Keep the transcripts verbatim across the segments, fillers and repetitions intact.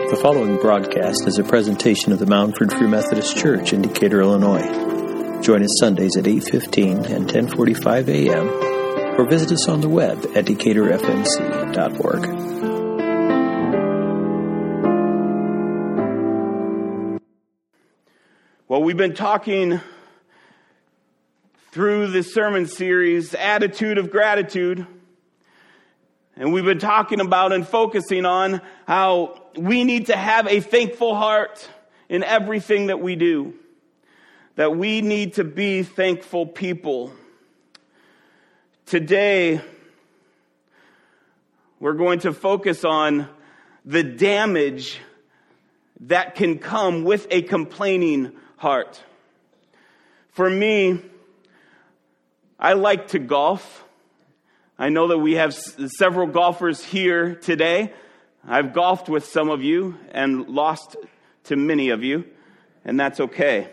The following broadcast is a presentation of the Moundford Free Methodist Church in Decatur, Illinois. Join us Sundays at eight fifteen and ten forty-five a.m. or visit us on the web at decatur f m c dot org. Well, we've been talking through this sermon series, Attitude of Gratitude. And we've been talking about and focusing on how we need to have a thankful heart in everything that we do. That we need to be thankful people. Today, we're going to focus on the damage that can come with a complaining heart. For me, I like to golf. I know that we have s- several golfers here today. I've golfed with some of you and lost to many of you, and that's okay.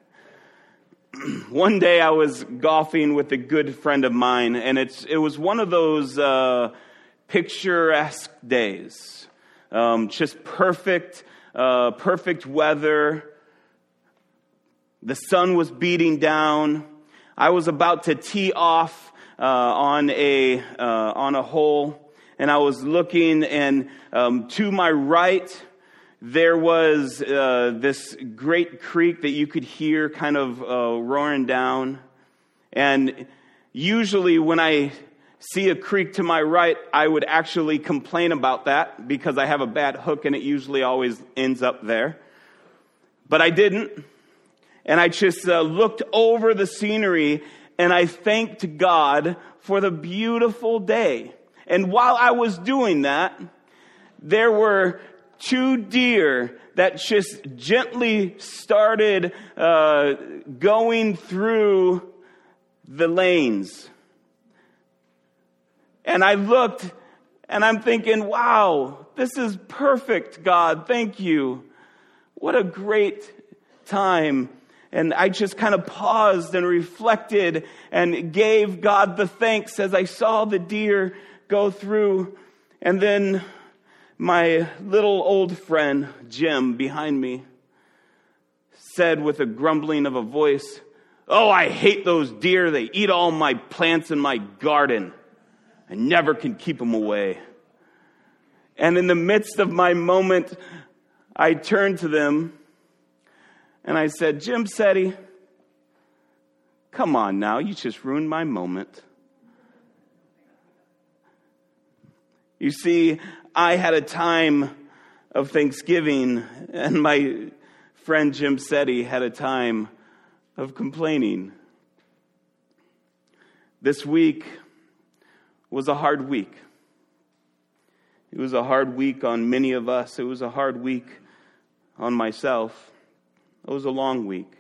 One day I was golfing with a good friend of mine, and it's it was one of those uh, picturesque days. Um, just perfect, uh, perfect weather. The sun was beating down. I was about to tee off Uh, on a uh, on a hole, and I was looking, and um, to my right there was uh, this great creek that you could hear kind of uh, roaring down. And usually when I see a creek to my right, I would actually complain about that because I have a bad hook, and it usually always ends up there. But I didn't, and I just uh, looked over the scenery. And I thanked God for the beautiful day. And while I was doing that, there were two deer that just gently started uh, going through the lanes. And I looked, and I'm thinking, wow, this is perfect, God. Thank you. What a great time. And I just kind of paused and reflected and gave God the thanks as I saw the deer go through. And then my little old friend, Jim, behind me, said with a grumbling of a voice, "Oh, I hate those deer. They eat all my plants in my garden. I never can keep them away." And in the midst of my moment, I turned to them and I said, "Jim Setti, come on now, you just ruined my moment." You see, I had a time of Thanksgiving, and my friend Jim Setti had a time of complaining. This week was a hard week. It was a hard week on many of us. It was a hard week on myself. It was a long week.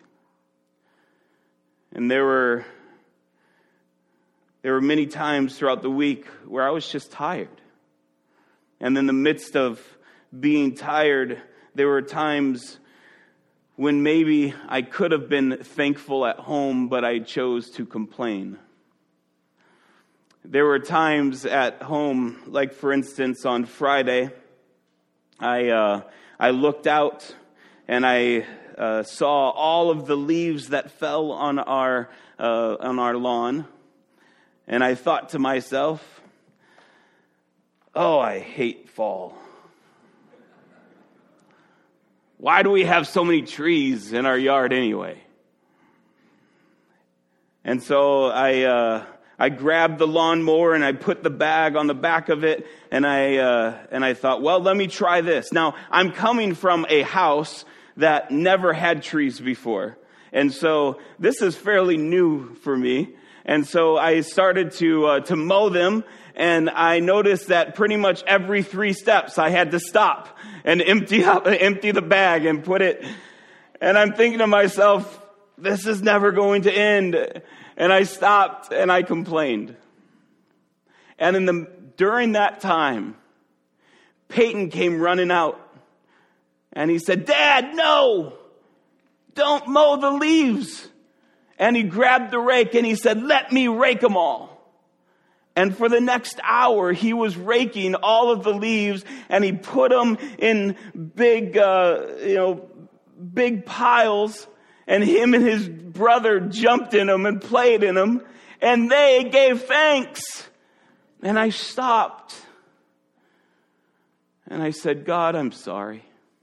And there were there were many times throughout the week where I was just tired. And in the midst of being tired, there were times when maybe I could have been thankful at home, but I chose to complain. There were times at home, like for instance on Friday, I uh, I looked out and I Uh, saw all of the leaves that fell on our uh, on our lawn, and I thought to myself, "Oh, I hate fall. Why do we have so many trees in our yard anyway?" And so I uh, I grabbed the lawnmower and I put the bag on the back of it, and I uh, and I thought, well, let me try this. Now, I'm coming from a house that never had trees before. And so this is fairly new for me. And so I started to uh, to mow them, and I noticed that pretty much every three steps I had to stop and empty up, empty the bag and put it. And I'm thinking to myself, this is never going to end. And I stopped and I complained. And in the during that time, Peyton came running out. And he said, "Dad, no, don't mow the leaves." And he grabbed the rake and he said, "Let me rake them all." And for the next hour, he was raking all of the leaves, and he put them in big, uh, you know, big piles. And him and his brother jumped in them and played in them, and they gave thanks. And I stopped, and I said, God, I'm sorry.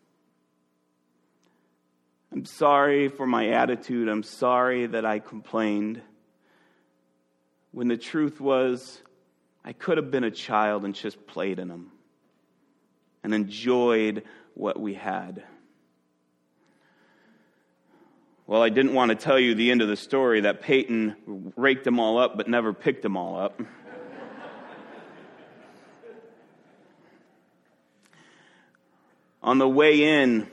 I'm sorry for my attitude. I'm sorry that I complained. When the truth was, I could have been a child and just played in them and enjoyed what we had. Well, I didn't want to tell you the end of the story, that Peyton raked them all up but never picked them all up. On the way in,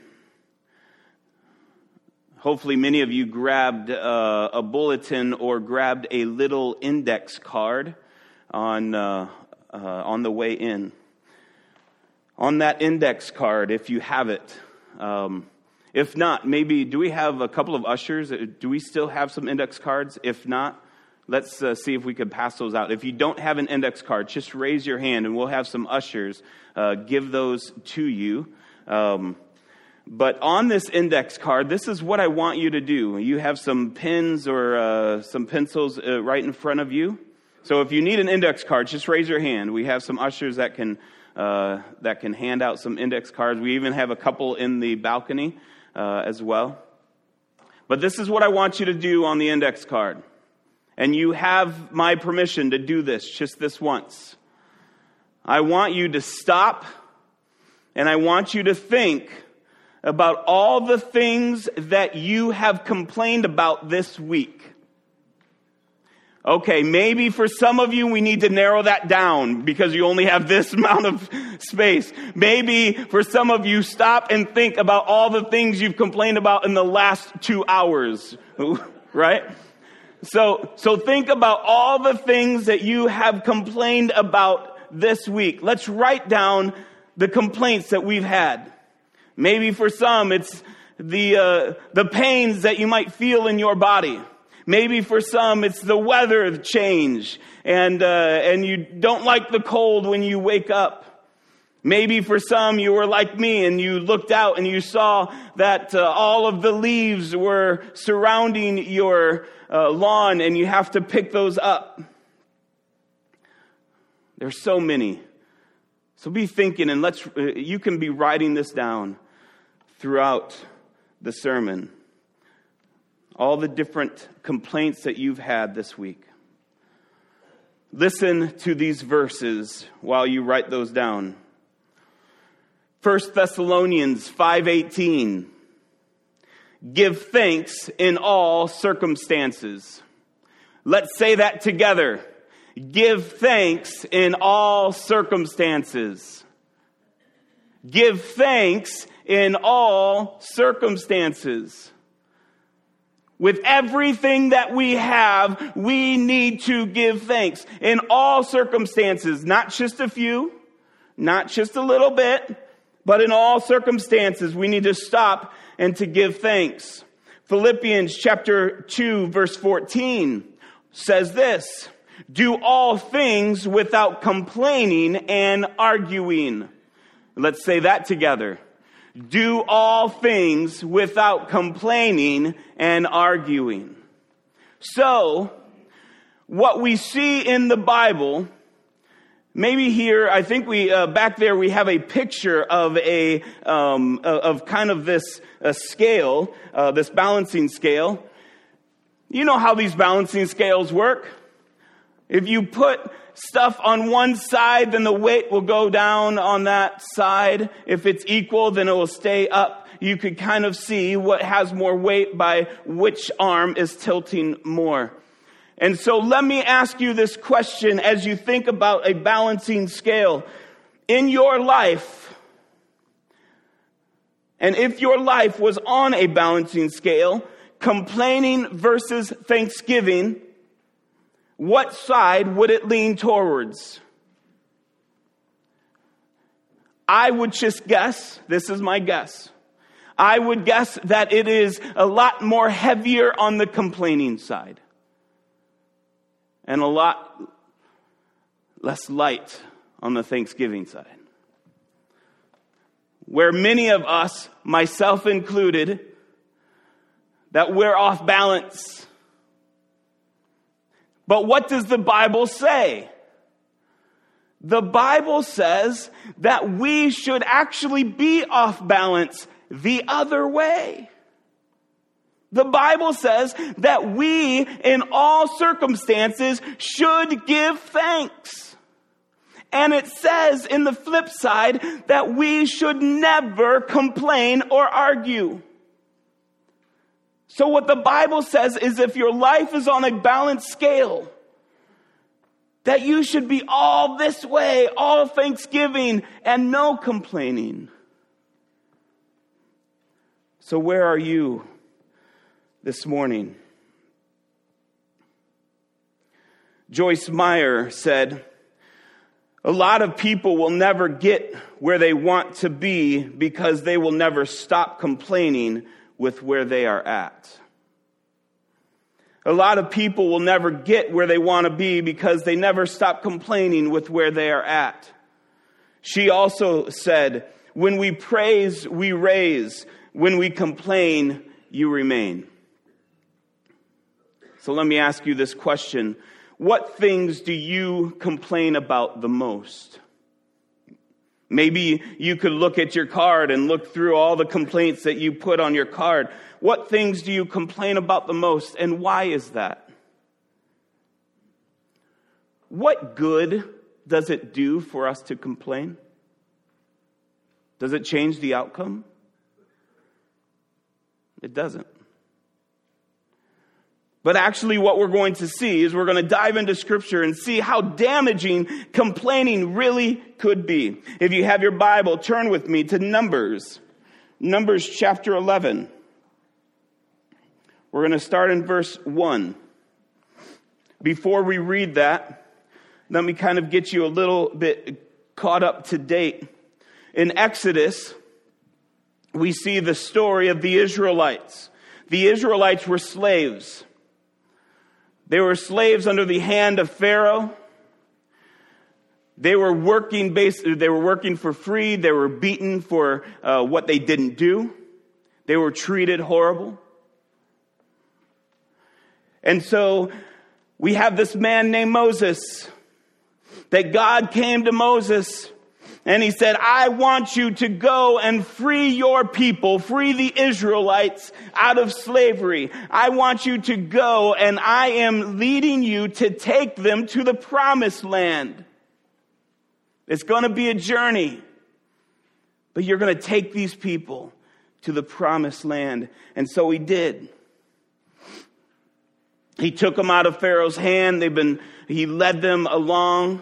hopefully many of you grabbed uh, a bulletin or grabbed a little index card on uh, uh, on the way in. On that index card, if you have it, um, if not, maybe, do we have a couple of ushers? Do we still have some index cards? If not, let's uh, see if we could pass those out. If you don't have an index card, just raise your hand and we'll have some ushers uh, give those to you. Um, but on this index card, this is what I want you to do. You have some pens or uh, some pencils uh, right in front of you. So if you need an index card, just raise your hand. We have some ushers that can uh, that can hand out some index cards. We even have a couple in the balcony uh, as well. But this is what I want you to do on the index card. And you have my permission to do this just this once. I want you to stop, and I want you to think about all the things that you have complained about this week. Okay, maybe for some of you we need to narrow that down because you only have this amount of space. Maybe for some of you, stop and think about all the things you've complained about in the last two hours, right? So, so think about all the things that you have complained about this week. Let's write down the complaints that we've had. Maybe for some, it's the uh, the pains that you might feel in your body. Maybe for some, it's the weather change, and uh, and you don't like the cold when you wake up. Maybe for some, you were like me, and you looked out and you saw that uh, all of the leaves were surrounding your uh, lawn, and you have to pick those up. There's so many. So be thinking, and let's. Uh, you can be writing this down throughout the sermon. All the different complaints that you've had this week. Listen to these verses while you write those down. First Thessalonians five eighteen. Give thanks in all circumstances. Let's say that together. Give thanks in all circumstances. Give thanks in all circumstances. With everything that we have, we need to give thanks in all circumstances, not just a few, not just a little bit, but in all circumstances, we need to stop and to give thanks. Philippians chapter two, verse fourteen says this, do all things without complaining and arguing. Let's say that together. Do all things without complaining and arguing. So, what we see in the Bible, maybe here, I think we uh, back there we have a picture of a um, of kind of this uh, scale, uh, this balancing scale. You know how these balancing scales work. If you put stuff on one side, then the weight will go down on that side. If it's equal, then it will stay up. You could kind of see what has more weight by which arm is tilting more. And so let me ask you this question as you think about a balancing scale. In your life, and if your life was on a balancing scale, complaining versus thanksgiving, what side would it lean towards? I would just guess, this is my guess, I would guess that it is a lot more heavier on the complaining side. And a lot less light on the Thanksgiving side. Where many of us, myself included, that we're off balance. But what does the Bible say? The Bible says that we should actually be off balance the other way. The Bible says that we, in all circumstances, should give thanks. And it says, in the flip side, that we should never complain or argue. So what the Bible says is if your life is on a balanced scale, that you should be all this way, all thanksgiving and no complaining. So where are you this morning? Joyce Meyer said, a lot of people will never get where they want to be because they will never stop complaining with where they are at. A lot of people will never get where they want to be because they never stop complaining with where they are at. She also said, when we praise, we raise. When we complain, you remain. So let me ask you this question. What things do you complain about the most? Maybe you could look at your card and look through all the complaints that you put on your card. What things do you complain about the most, and why is that? What good does it do for us to complain? Does it change the outcome? It doesn't. But actually what we're going to see is we're going to dive into Scripture and see how damaging complaining really could be. If you have your Bible, turn with me to Numbers. Numbers chapter eleven. We're going to start in verse one. Before we read that, let me kind of get you a little bit caught up to date. In Exodus, we see the story of the Israelites. The Israelites were slaves. They were slaves under the hand of Pharaoh. They were working based, they were working for free. They were beaten for uh, what they didn't do. They were treated horrible. And so we have this man named Moses, that God came to Moses and he said, I want you to go and free your people, free the Israelites out of slavery. I want you to go, and I am leading you to take them to the promised land. It's going to be a journey, but you're going to take these people to the promised land. And so he did. He took them out of Pharaoh's hand. They've been, he led them along.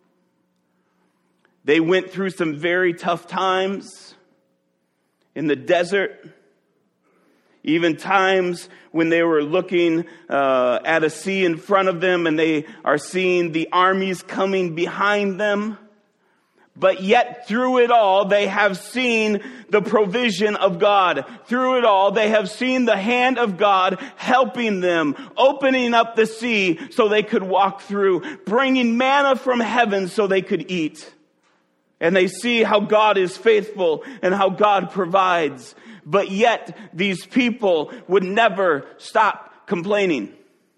They went through some very tough times in the desert, even times when they were looking uh, at a sea in front of them and they are seeing the armies coming behind them. But yet through it all, they have seen the provision of God. Through it all, they have seen the hand of God helping them, opening up the sea so they could walk through, bringing manna from heaven so they could eat. And they see how God is faithful and how God provides. But yet, these people would never stop complaining.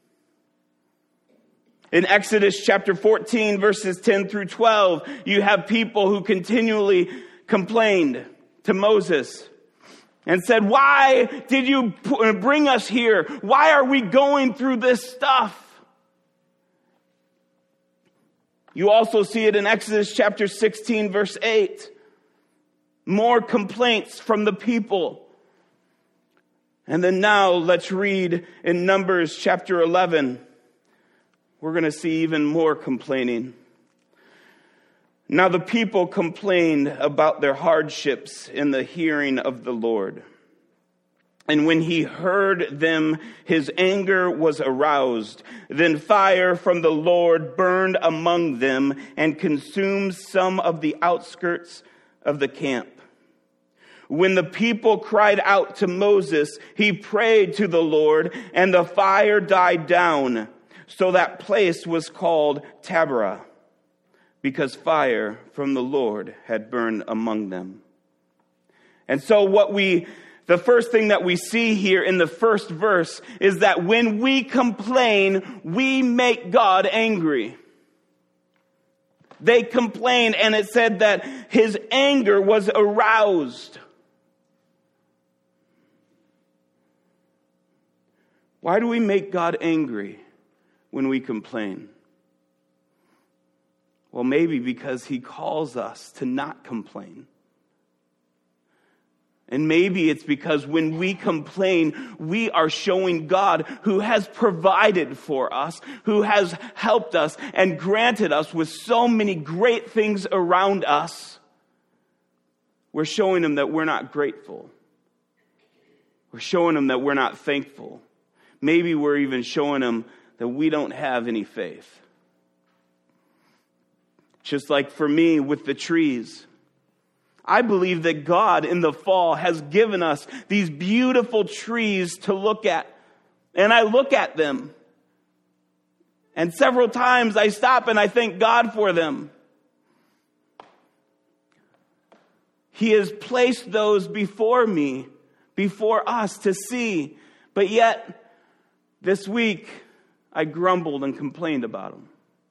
In Exodus chapter fourteen, verses ten through twelve, you have people who continually complained to Moses and said, why did you bring us here? Why are we going through this stuff? You also see it in Exodus chapter sixteen, verse eight. More complaints from the people. And then now let's read in Numbers chapter eleven. We're going to see even more complaining. Now the people complained about their hardships in the hearing of the Lord. And when he heard them, his anger was aroused. Then fire from the Lord burned among them and consumed some of the outskirts of the camp. When the people cried out to Moses, he prayed to the Lord, and the fire died down. So that place was called Taberah. because fire from the Lord had burned among them. And so what we, the first thing that we see here in the first verse is that when we complain, we make God angry. They complained, and it said that his anger was aroused. Why do we make God angry when we complain? Well, maybe because he calls us to not complain. And maybe it's because when we complain, we are showing God who has provided for us, who has helped us and granted us with so many great things around us. We're showing him that we're not grateful. We're showing him that we're not thankful. Maybe we're even showing him that we don't have any faith. Just like for me with the trees. I believe that God in the fall has given us these beautiful trees to look at. And I look at them. And several times I stop and I thank God for them. He has placed those before me, before us to see. But yet, this week, I grumbled and complained about them.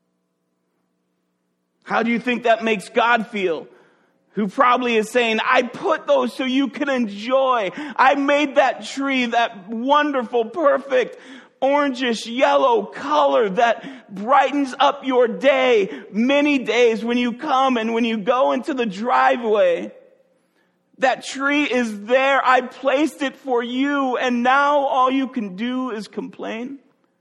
How do you think that makes God feel? Who probably is saying, I put those so you can enjoy. I made that tree, that wonderful, perfect, orangish yellow color that brightens up your day many days when you come and when you go into the driveway. That tree is there. I placed it for you, and now all you can do is complain.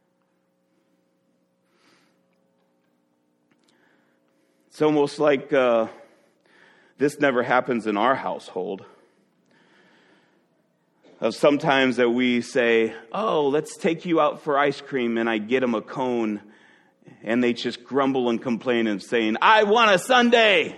It's almost like uh, this never happens in our household. Uh, sometimes that we say, oh, let's take you out for ice cream, and I get them a cone, and they just grumble and complain and saying, I want a sundae.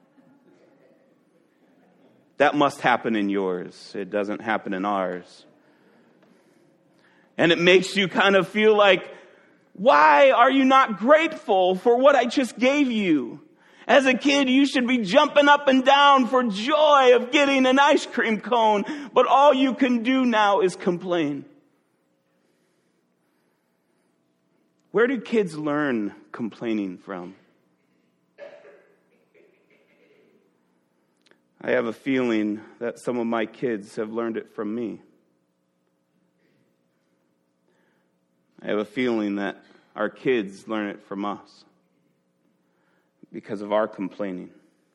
That must happen in yours. It doesn't happen in ours. And it makes you kind of feel like, why are you not grateful for what I just gave you? As a kid, you should be jumping up and down for joy of getting an ice cream cone, but all you can do now is complain. Where do kids learn complaining from? I have a feeling that some of my kids have learned it from me. I have a feeling that our kids learn it from us because of our complaining.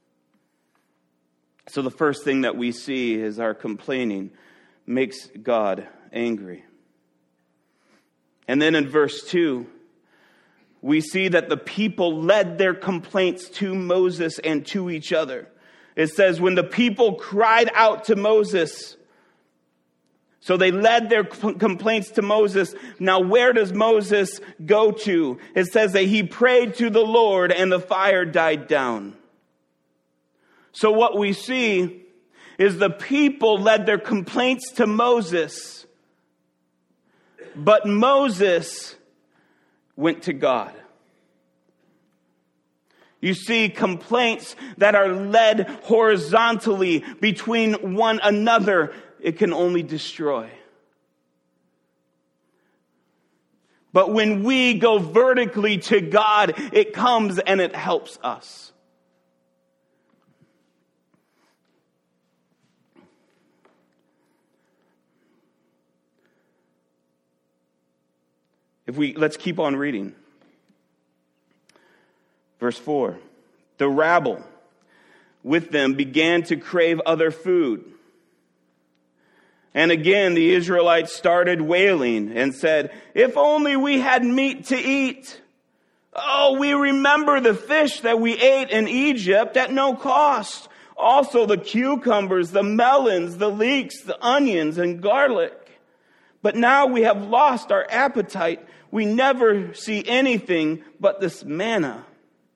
So the first thing that we see is our complaining makes God angry. And then in verse two, we see that the people led their complaints to Moses and to each other. It says, when the people cried out to Moses, so they led their complaints to Moses. Now, where does Moses go to? It says that he prayed to the Lord and the fire died down. So what we see is the people led their complaints to Moses, but Moses went to God. You see, complaints that are led horizontally between one another, it can only destroy. But when we go vertically to God, it comes and it helps us. If we let's keep on reading. Verse four, the rabble with them began to crave other food. And again, the Israelites started wailing and said, if only we had meat to eat. Oh, we remember the fish that we ate in Egypt at no cost. Also the cucumbers, the melons, the leeks, the onions, and garlic. But now we have lost our appetite. We never see anything but this manna.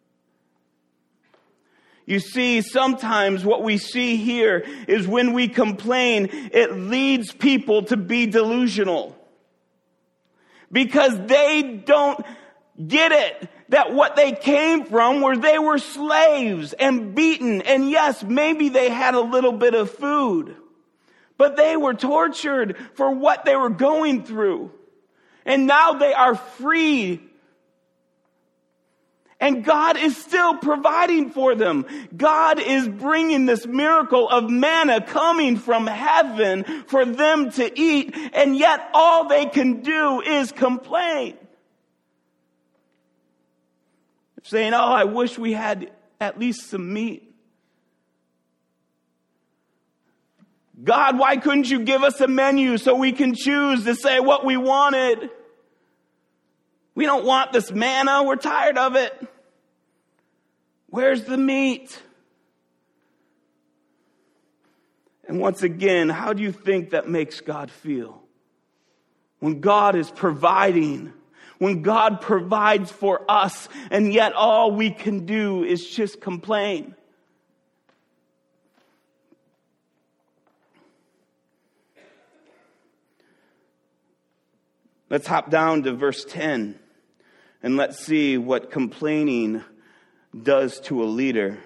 You see, sometimes what we see here is when we complain, it leads people to be delusional. Because they don't get it that what they came from were they were slaves and beaten. And yes, maybe they had a little bit of food, but they were tortured for what they were going through. And now they are free. And God is still providing for them. God is bringing this miracle of manna coming from heaven for them to eat. And yet all they can do is complain. Saying, oh, I wish we had at least some meat. God, why couldn't you give us a menu so we can choose to say what we wanted? We don't want this manna. We're tired of it. Where's the meat? And once again, how do you think that makes God feel? When God is providing, when God provides for us, and yet all we can do is just complain. Let's hop down to verse ten. And let's see what complaining does to a leader.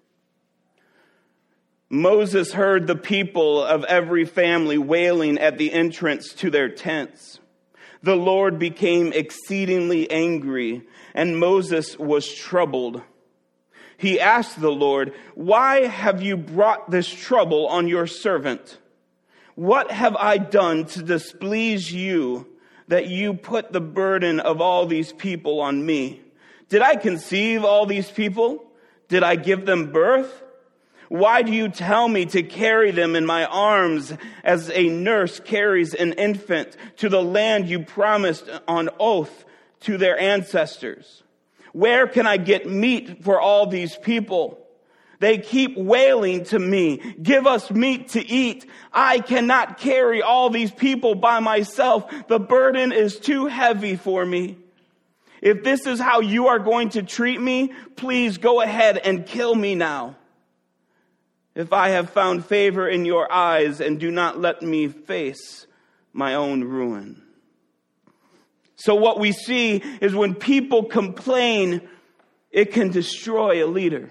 Moses heard the people of every family wailing at the entrance to their tents. The Lord became exceedingly angry, and Moses was troubled. He asked the Lord, "Why have you brought this trouble on your servant? What have I done to displease you, that you put the burden of all these people on me? Did I conceive all these people? Did I give them birth? Why do you tell me to carry them in my arms as a nurse carries an infant to the land you promised on oath to their ancestors? Where can I get meat for all these people? They keep wailing to me, 'Give us meat to eat.' I cannot carry all these people by myself. The burden is too heavy for me. If this is how you are going to treat me, please go ahead and kill me now. If I have found favor in your eyes, and do not let me face my own ruin." So what we see is when people complain, it can destroy a leader.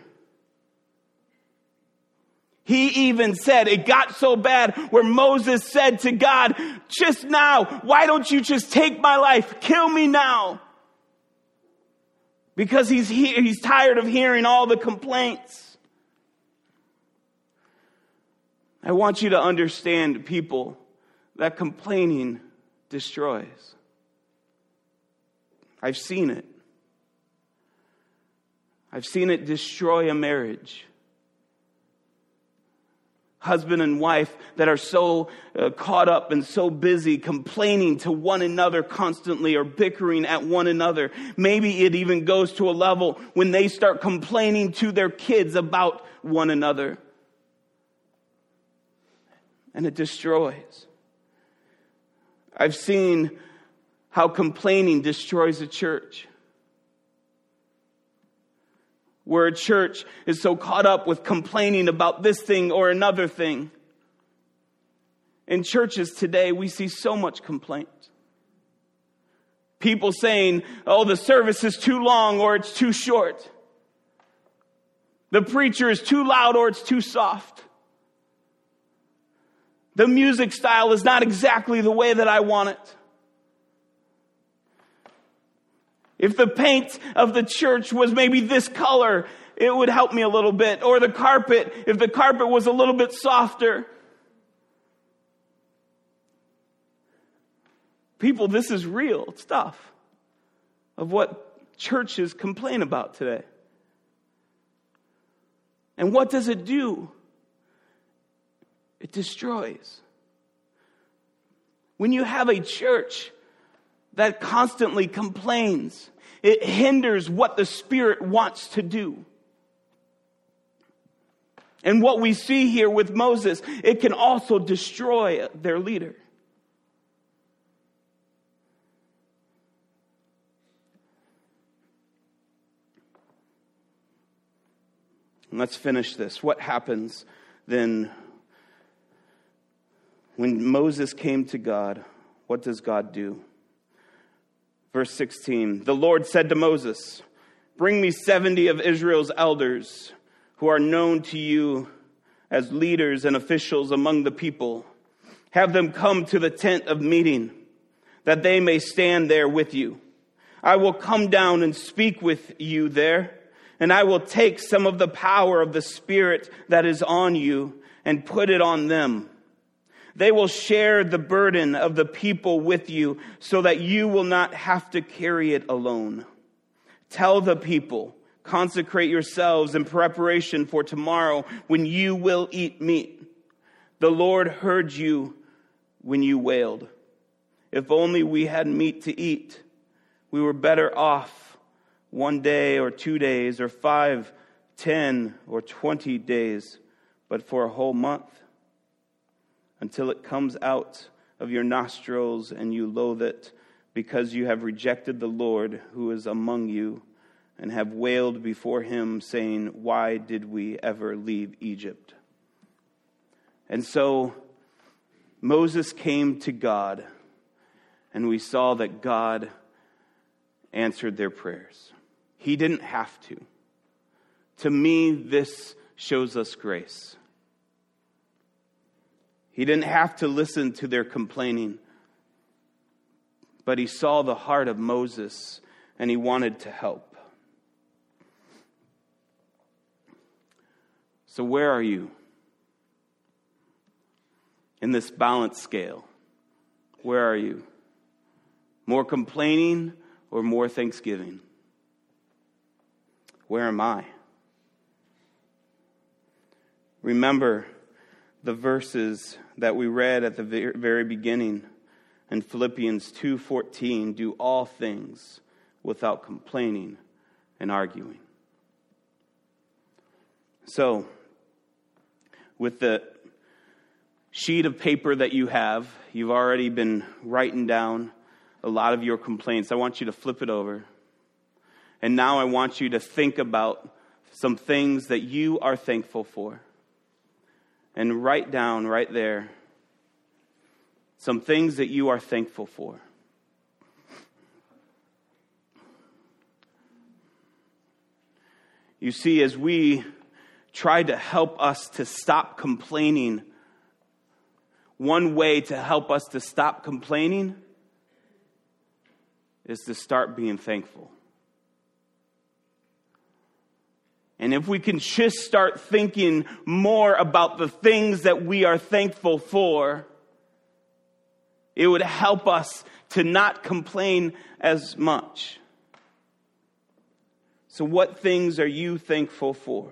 He even said, it got so bad where Moses said to God, "Just now, why don't you just take my life? Kill me now." Because he's he- he's tired of hearing all the complaints. I want you to understand, people, that complaining destroys. I've seen it. I've seen it destroy a marriage. Husband and wife that are so uh, caught up and so busy complaining to one another constantly, or bickering at one another. Maybe it even goes to a level when they start complaining to their kids about one another. And it destroys. I've seen how complaining destroys a church. Where a church is so caught up with complaining about this thing or another thing. In churches today, we see so much complaint. People saying, "Oh, the service is too long or it's too short. The preacher is too loud or it's too soft. The music style is not exactly the way that I want it. If the paint of the church was maybe this color, it would help me a little bit. Or the carpet, if the carpet was a little bit softer." People, this is real stuff of what churches complain about today. And what does it do? It destroys. When you have a church that constantly complains, it hinders what the Spirit wants to do. And what we see here with Moses, it can also destroy their leader. And let's finish this. What happens then when Moses came to God? What does God do? Verse sixteen, the Lord said to Moses, bring me seventy of Israel's elders who are known to you as leaders and officials among the people. Have them come to the tent of meeting, that they may stand there with you. I will come down and speak with you there, and I will take some of the power of the Spirit that is on you and put it on them. They will share the burden of the people with you so that you will not have to carry it alone. Tell the people, consecrate yourselves in preparation for tomorrow when you will eat meat. The Lord heard you when you wailed. If only we had meat to eat. We were better off one day or two days or five, ten or twenty days, but for a whole month, until it comes out of your nostrils and you loathe it, because you have rejected the Lord who is among you and have wailed before him, saying, why did we ever leave Egypt? And so Moses came to God, and we saw that God answered their prayers. He didn't have to. To me, this shows us grace. He didn't have to listen to their complaining, but he saw the heart of Moses, and he wanted to help. So where are you in this balance scale? Where are you? More complaining or more thanksgiving? Where am I? Remember the verses that we read at the very beginning in Philippians two fourteen, do all things without complaining and arguing. So, with the sheet of paper that you have, you've already been writing down a lot of your complaints. I want you to flip it over. And now I want you to think about some things that you are thankful for. And write down right there some things that you are thankful for. You see, as we try to help us to stop complaining, one way to help us to stop complaining is to start being thankful. And if we can just start thinking more about the things that we are thankful for, it would help us to not complain as much. So what things are you thankful for?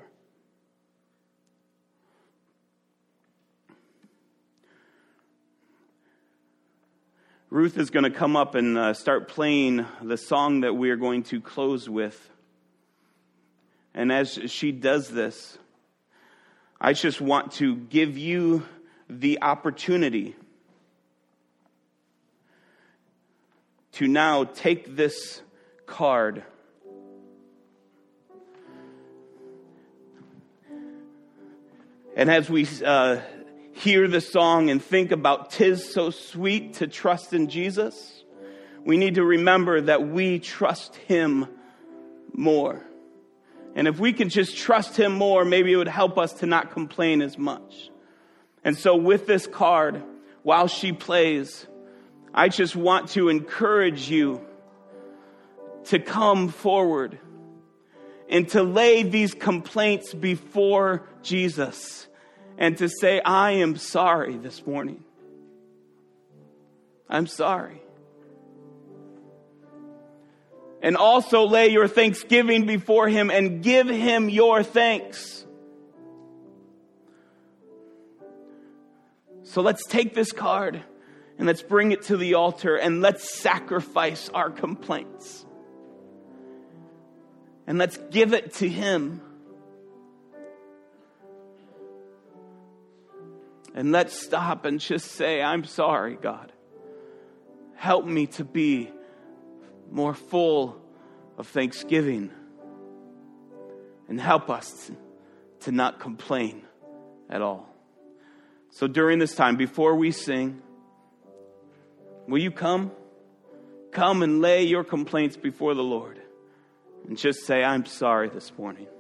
Ruth is going to come up and uh, start playing the song that we are going to close with. And as she does this, I just want to give you the opportunity to now take this card and as we uh, hear the song and think about "'Tis so sweet to trust in Jesus," we need to remember that we trust him more. And if we can just trust him more, maybe it would help us to not complain as much. And so with this card, while she plays, I just want to encourage you to come forward and to lay these complaints before Jesus and to say, I am sorry this morning. I'm sorry. And also lay your thanksgiving before him and give him your thanks. So let's take this card and let's bring it to the altar and let's sacrifice our complaints. And let's give it to him. And let's stop and just say, I'm sorry, God. Help me to be more full of thanksgiving. And help us to, to not complain at all. So during this time, before we sing, will you come? come and lay your complaints before the Lord and just say, I'm sorry this morning.